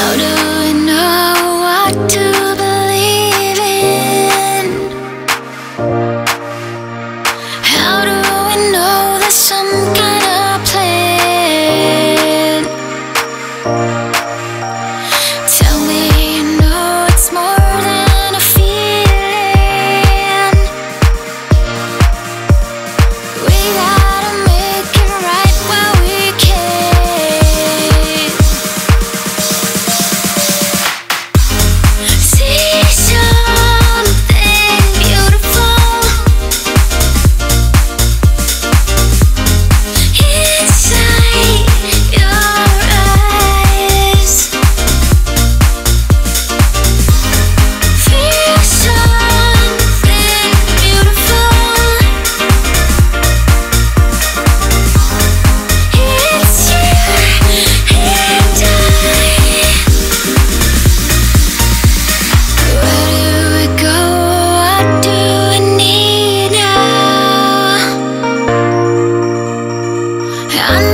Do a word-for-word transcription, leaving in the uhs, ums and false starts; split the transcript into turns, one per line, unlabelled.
How do we know what to believe in? How do we know there's some kind of plan? Tell me you know it's more than a feeling. We gotta make it right while we can. See something beautiful inside your eyes. Feel something beautiful. It's you and I. Where do we go? What do we need now? I